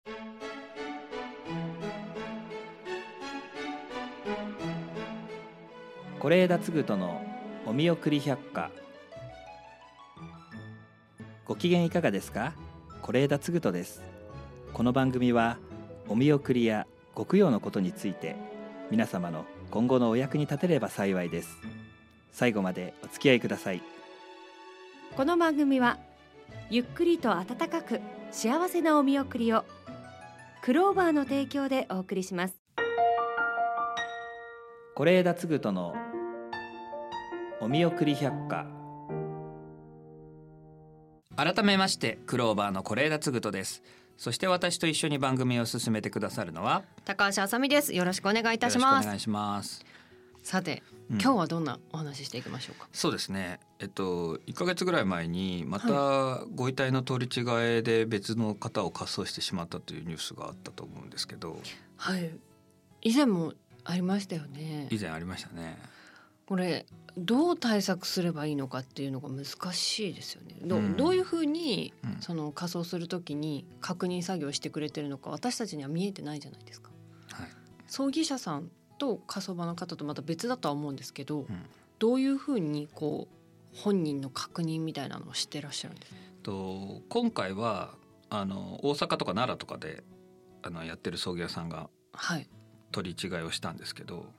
是枝継人のお見送り百科。ご機嫌いかがですか？是枝継人です。この番組はお見送りやご供養のことについて、皆様の今後のお役に立てれば幸いです。最後までお付き合いください。 この番組はゆっくりと温かく幸せなお見送りを、クローバーの提供でお送りします。 是枝継人のお見送り百科。改めましてクローバーの是枝継人です。そして私と一緒に番組を進めてくださるのは高橋あさみです。よろしくお願いいたします。 よろしくお願いします。 さて、今日はどんなお話ししていきましょうか？ そうですね、1ヶ月ぐらい前にまたご遺体の取り違えで別の方を火葬してしまったというニュースがあったと思うんですけど、 はい、以前もありましたよね。 以前ありましたね。 これどう対策すればいいのかっていうのが難しいですよね。どういうふうにその火葬するときに確認作業してくれてるのか、私たちには見えてないじゃないですか。 はい、 葬儀社さんと火葬場の方とまた別だとは思うんですけど、どういうふうにこう本人の確認みたいなのをしてらっしゃるんですか？ 今回は大阪とか奈良とかでやってる葬儀屋さんが取り違いをしたんですけど、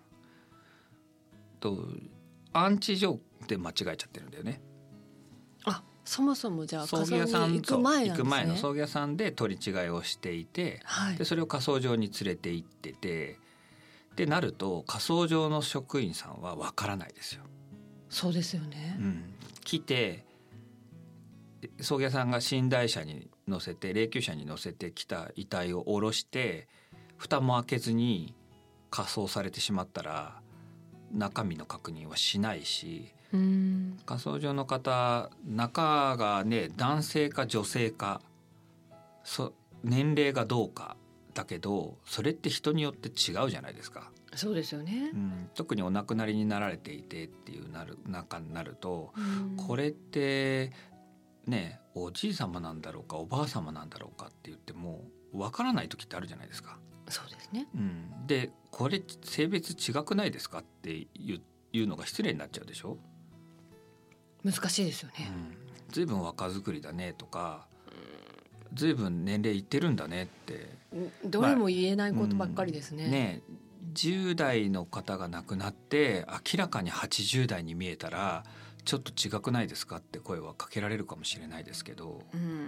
安置所で間違えちゃってるんだよね。 あ、そもそもじゃあ葬儀屋さん行く前なんですね。 行く前の葬儀屋さんで取り違いをしていて、でそれを火葬場に連れて行ってて、でなると火葬場の職員さんはわからないですよ。 そうですよね、 来て葬儀屋さんが寝台車に乗せて霊柩車に乗せてきた遺体を下ろして蓋も開けずに火葬されてしまったら中身の確認はしないし、火葬場の方中がね、男性か女性か年齢がどうかだけど、それって人によって違うじゃないですか。 そうですよね、 特にお亡くなりになられていてっていう中になると、これってね、おじい様なんだろうかおばあ様なんだろうかって言ってもわからない時ってあるじゃないですか。 そうですね、 でこれ性別違くないですかっていうのが失礼になっちゃうでしょ。 難しいですよね、 ずいぶん若作りだねとか、ずいぶん年齢いってるんだねって、 どれも言えないことばっかりですね。 10代の方が亡くなって明らかに80代に見えたらちょっと違くないですかって声はかけられるかもしれないですけど、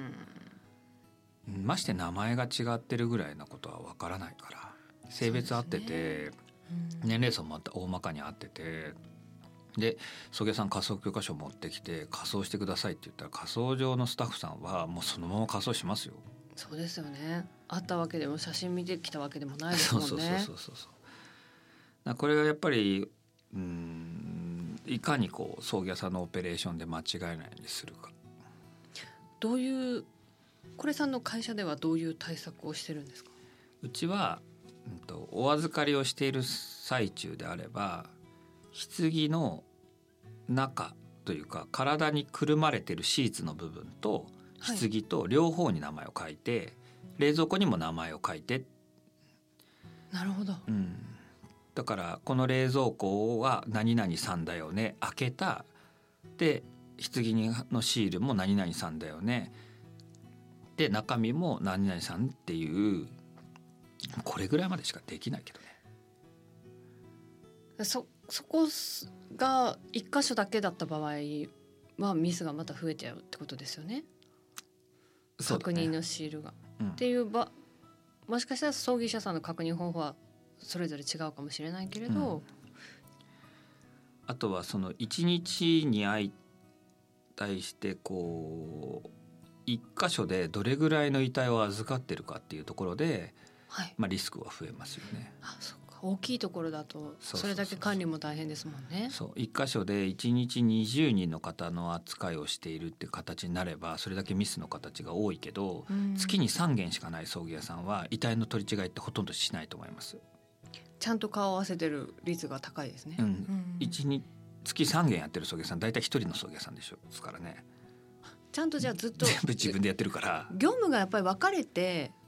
まして名前が違ってるぐらいなことはわからないから、性別合ってて、年齢層も大まかに合ってて、で葬儀屋さん火葬許可証持ってきて火葬してくださいって言ったら火葬場のスタッフさんはもうそのまま火葬しますよ。 そうですよね。会ったわけでも写真見てきたわけでもないですもんね。 そうこれがやっぱりいかにこう葬儀屋さんのオペレーションで間違えないようにするか。 どういうこれさんの会社ではどういう対策をしてるんですか？ うちは、お預かりをしている最中であれば棺の中というか体にくるまれているシーツの部分と棺と両方に名前を書いて、冷蔵庫にも名前を書いて。 なるほど、 だからこの冷蔵庫は何々さんだよね、開けたで棺のシールも何々さんだよねで中身も何々さんっていう、これぐらいまでしかできないけどね。 そこが一箇所だけだった場合はミスがまた増えちゃうってことですよね。確認のシールが、っていうもしかしたら葬儀社さんの確認方法はそれぞれ違うかもしれないけれど、 あとはその1日に対してこう一箇所でどれぐらいの遺体を預かってるかっていうところで、リスクは増えますよね。 そうか、大きいところだとそれだけ管理も大変ですもんね。 一箇所で1日20人の方の扱いをしているって形になればそれだけミスの形が多いけど、月に3件しかない葬儀屋さんは遺体の取り違いってほとんどしないと思います。 ちゃんと顔を合わせてる率が高いですね。 月3件やってる葬儀屋さん大体1人の葬儀屋さんですからね。 ちゃんとじゃあずっと全部自分でやってるから、 業務がやっぱり分かれて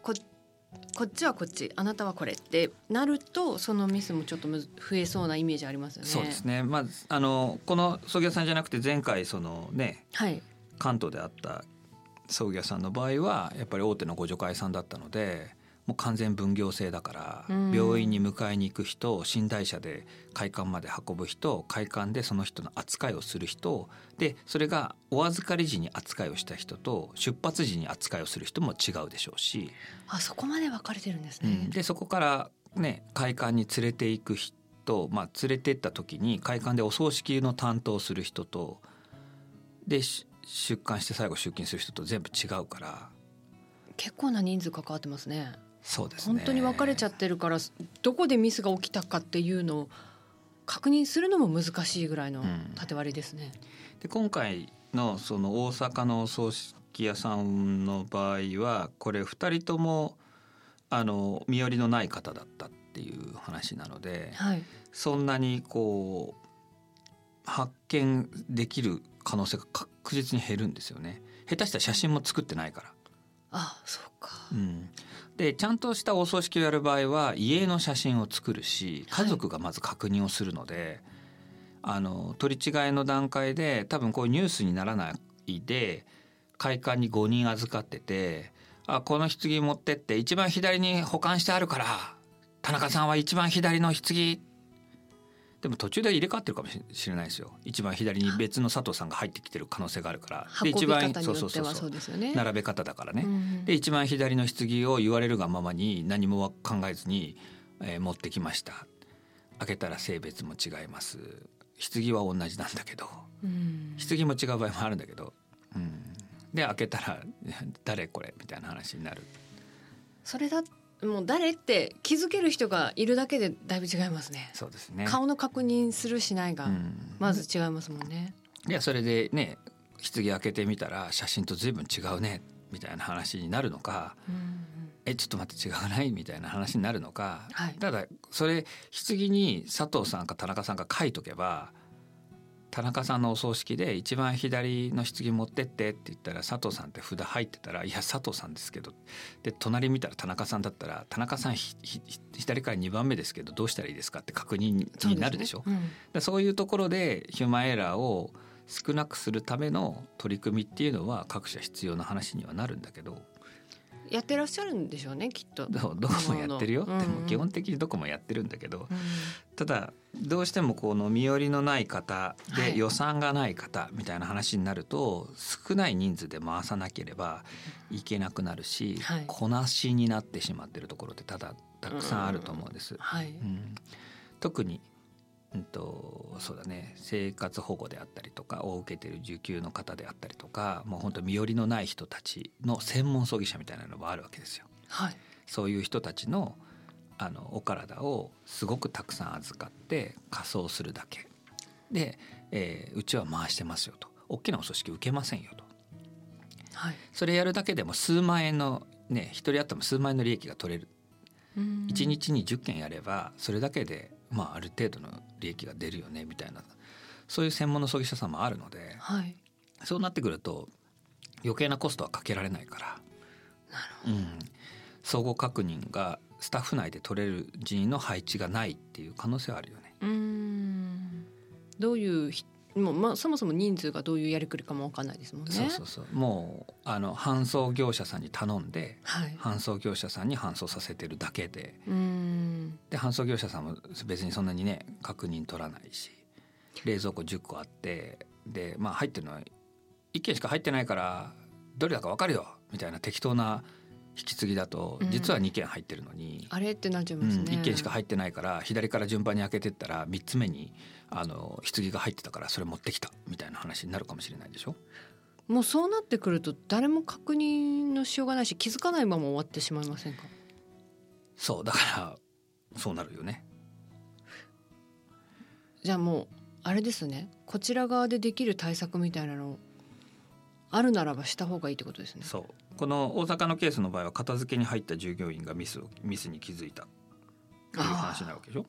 こっちはこっち、あなたはこれってなると、そのミスもちょっと増えそうなイメージありますよね。 そうですね。まずこの葬儀屋さんじゃなくて前回そのね、 はい、 関東であった葬儀屋さんの場合はやっぱり大手のご助会さんだったので、もう完全分業制だから、病院に迎えに行く人、寝台車で会館まで運ぶ人、会館でその人の扱いをする人で、それがお預かり時に扱いをした人と出発時に扱いをする人も違うでしょうし、 そこまで分かれてるんですね。 でそこからね、会館に連れて行く人、連れて行った時に会館でお葬式の担当する人とで出棺して最後出勤する人と全部違うから、 結構な人数関わってますね。 そうですね。 本当に分かれちゃってるから、どこでミスが起きたかっていうのを確認するのも難しいぐらいの縦割りですね。 で今回のその大阪のお葬式屋さんの場合はこれ2人とも身寄りのない方だったっていう話なので、 はい、 そんなにこう発見できる可能性が確実に減るんですよね。下手したら写真も作ってないから。 そうか、 でちゃんとしたお葬式をやる場合は家の写真を作るし、家族がまず確認をするので、取り違いの段階で多分こうニュースにならないで、会館に5人預かってて、この棺持ってって一番左に保管してあるから田中さんは一番左の棺、でも途中で入れ替わってるかもしれないですよ。一番左に別の佐藤さんが入ってきてる可能性があるから、 運び方によってはそうですよね。 並べ方だからね、で一番左の棺を言われるがままに何も考えずに、持ってきました。開けたら性別も違います。棺は同じなんだけど、棺も違う場合もあるんだけど、で開けたら誰これみたいな話になる。 それだもう誰って気づける人がいるだけでだいぶ違いますね。 そうですね。 顔の確認するしないがまず違いますもんね。 いやそれでね、棺開けてみたら写真と随分違うねみたいな話になるのか、ちょっと待って違うないみたいな話になるのか、ただそれ棺に佐藤さんか田中さんが書いとけば、田中さんのお葬式で一番左の棺持ってってって言ったら佐藤さんって札入ってたら、いや佐藤さんですけど、で隣見たら田中さんだったら田中さん左から2番目ですけどどうしたらいいですかって確認になるでしょ。そういうところでヒューマンエラーを少なくするための取り組みっていうのは各社必要な話にはなるんだけど、 やってらっしゃるんでしょうね、きっと。 どこもやってるよ、でも基本的にどこもやってるんだけど、ただどうしてもこの身寄りのない方で予算がない方みたいな話になると、少ない人数で回さなければいけなくなるし、こなしになってしまってるところってたくさんあると思うんです。特にそうだね、生活保護であったりとかを受けている受給の方であったりとか、もう本当身寄りのない人たちの専門葬儀社みたいなのもあるわけですよ。そういう人たちのお体をすごくたくさん預かって火葬するだけで、うちは回してますよと、大きなお葬式受けませんよと、それやるだけでも数万円のね、一人当たりも数万円の利益が取れる。1日に10件やればそれだけである程度の利益が出るよねみたいな、そういう専門の葬儀社さんもあるので、そうなってくると余計なコストはかけられないから、相互確認がスタッフ内で取れる人員の配置がないっていう可能性はあるよね。 どういうそもそも人数がどういうやりくりかも分かんないですもんね。 もう搬送業者さんに頼んで、搬送業者さんに搬送させてるだけで、で搬送業者さんも別にそんなにね確認取らないし、冷蔵庫10個あって、で入ってるのは1件しか入ってないからどれだか分かるよみたいな適当な引き継ぎだと、実は2件入ってるのに、 あれってなっちゃいますね。 1件しか入ってないから左から順番に開けてったら3つ目に棺が入ってたからそれ持ってきたみたいな話になるかもしれないでしょ。 もうそうなってくると誰も確認のしようがないし、気づかないまま終わってしまいませんか。 そうだからそうなるよね。 じゃあもうあれですね、こちら側でできる対策みたいなのあるならばした方がいいってことですね。 そう、この大阪のケースの場合は片付けに入った従業員がミスに気づいたっていう話になるわけでしょ。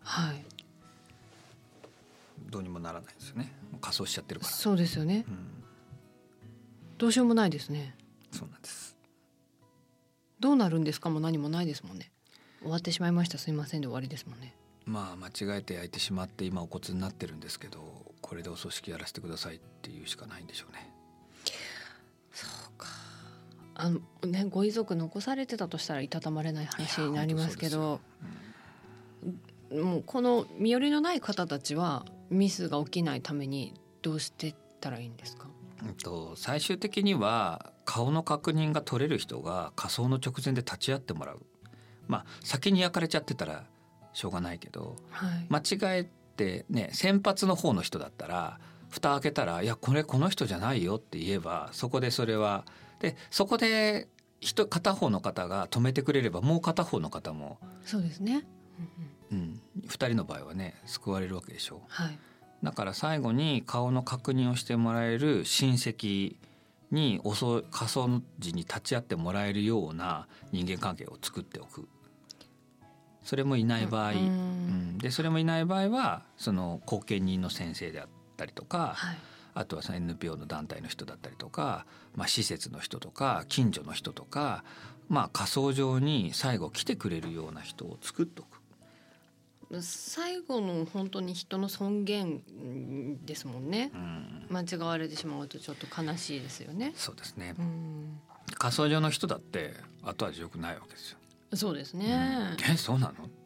どうにもならないですよね、仮装しちゃってるから。 そうですよね、どうしようもないですね。 そうなんです。 どうなるんですかも何もないですもんね。終わってしまいましたすいませんで終わりですもんね。 まあ間違えて焼いてしまって今お骨になってるんですけど、これでお葬式やらせてくださいっていうしかないんでしょうね。 そうか。ご遺族残されてたとしたらいたたまれない話になりますけど、もうこの身寄りのない方たちはミスが起きないためにどうしてったらいいんですか？ 最終的には顔の確認が取れる人が火葬の直前で立ち会ってもらう。まあ先に焼かれちゃってたらしょうがないけど、 はい、 間違えてね先発の方の人だったら蓋開けたらいやこの人じゃないよって言えば、そこでそれはでそこで片方の方が止めてくれればもう片方の方もそうですね、 2人の場合はね救われるわけでしょう、 はい、 だから最後に顔の確認をしてもらえる親戚に火葬時に立ち会ってもらえるような人間関係を作っておく。それもいない場合、でそれもいない場合はその後見人の先生であったりとか、 はい、 あとはその NPO の団体の人だったりとか、施設の人とか近所の人とか、火葬場に最後来てくれるような人を作っておく。 最後の本当に人の尊厳ですもんね、間違われてしまうとちょっと悲しいですよね。 そうですね、火葬場の人だって後味良くないわけですよ。 そうですね、 そうなのって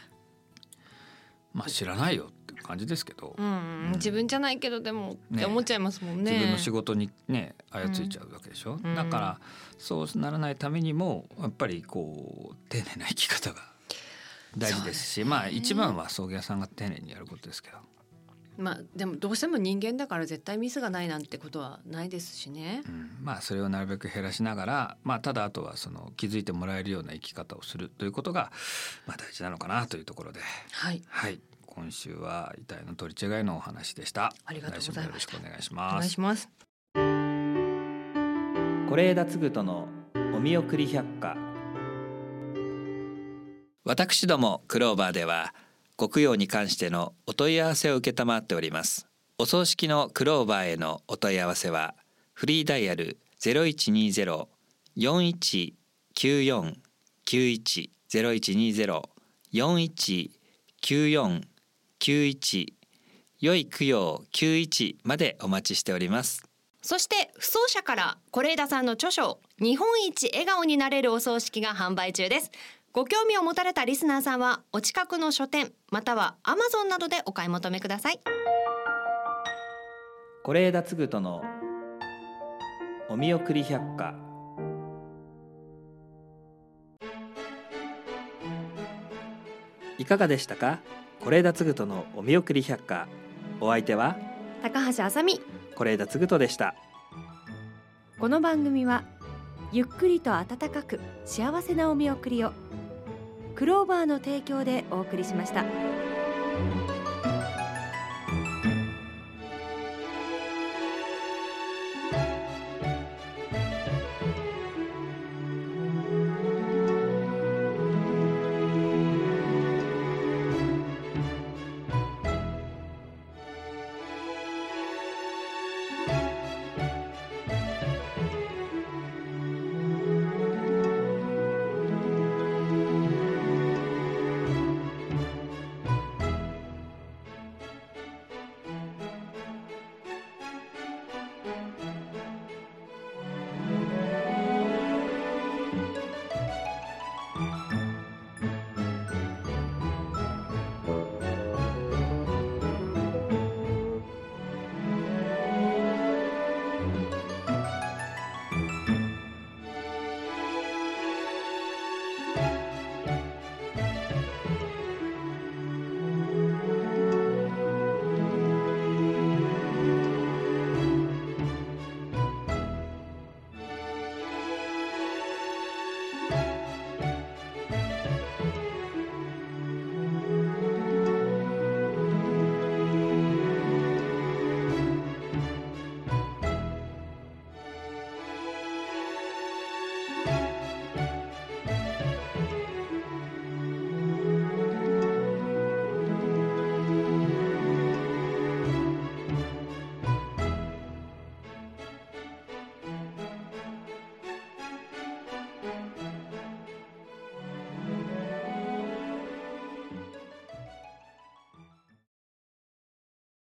知らないよって感じですけど、 自分じゃないけどでもって思っちゃいますもんね。 自分の仕事にね操いちゃうわけでしょ、だからそうならないためにもやっぱりこう丁寧な生き方が大事ですし、一番は葬儀屋さんが丁寧にやることですけど、 でもどうしても人間だから絶対ミスがないなんてことはないですしね、 それをなるべく減らしながら、ただあとはその気づいてもらえるような生き方をするということが大事なのかなというところで、はい、今週は遺体の取り違いのお話でした。 ありがとうございました。 来週もよろしくお願いします。 お願いします。 是枝嗣人のお見送り百科。私どもクローバーではご供養に関してのお問い合わせを承っております。お葬式のクローバーへのお問い合わせはフリーダイヤル 0120-419491 0120-419491良い供養91までお待ちしております。 そして不走者から是枝さんの著書日本一笑顔になれるお葬式が販売中です。ご興味を持たれたリスナーさんはお近くの書店または Amazon などでお買い求めください。 是枝嗣人のお見送り百科。いかがでしたか？是枝嗣人のお見送り百科。お相手は高橋あさみ、 是枝嗣人でした。 この番組はゆっくりと温かく幸せなお見送りをクローバーの提供でお送りしました。